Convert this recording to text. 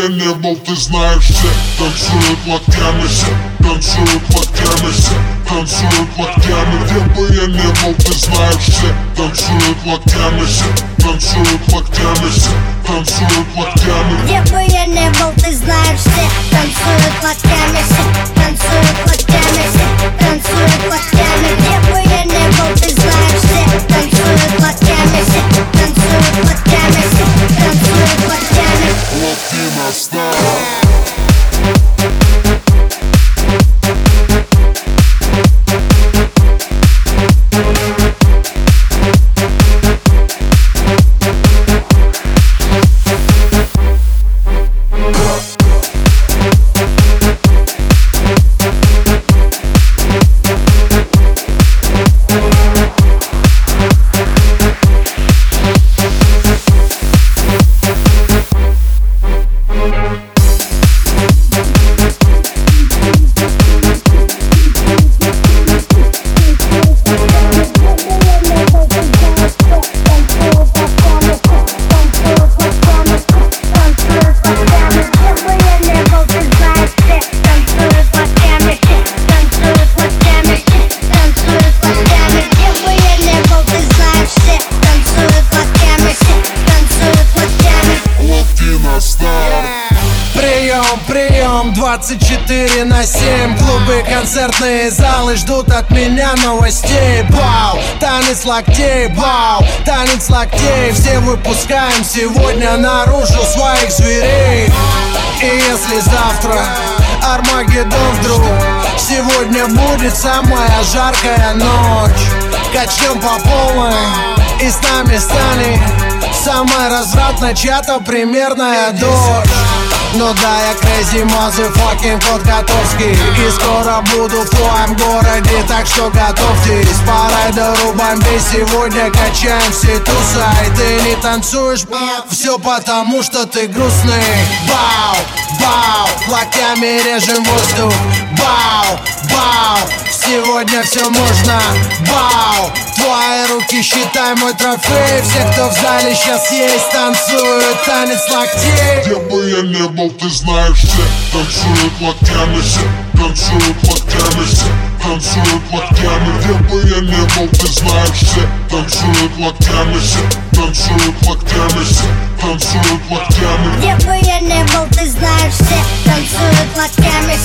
я не был, ты знаешь, все танцуют локтями, все танцуют локтями, все танцуют локтями. Где бы я не был, ты знаешь, все танцуют локтями, все танцуют локтями, все танцуют локтями. Где бы я не был, ты знаешь, все танцуют локтями, все танцуют локтями, все танцуют локтями. Где бы я не был, ты знаешь, все танцуют локтями, все танцуют локтями, все танцуют локтями. Локти на старт. Прием 24/7. Клубы, концертные залы ждут от меня новостей. Бау, танец локтей, бау, танец локтей. Все выпускаем сегодня наружу своих зверей. И если завтра Армагеддон вдруг, сегодня будет самая жаркая ночь. Качнем по полной и с нами станет самая развратная чья-то примерная дочь. Ну да, я crazy motherfucking кот Котовский, и скоро буду в твоем городе, так что готовьтесь. По райдеру бомбей сегодня качаем все туса. И ты не танцуешь, все потому что ты грустный. Бау, бау, локтями режем воздух. Бау, бау, сегодня все можно. Бау, твои руки считай мой трофей. Все, кто в зале сейчас есть, танцуют танец локтей. Где бы я не был, ты знаешь, все танцуют локтями, все танцуют локтями, все танцуют локтями. Где бы я не был, ты знаешь, все танцуют локтями, все танцуют локтями, все танцуют локтями. Где бы я не был, ты знаешь, все танцуют локтями,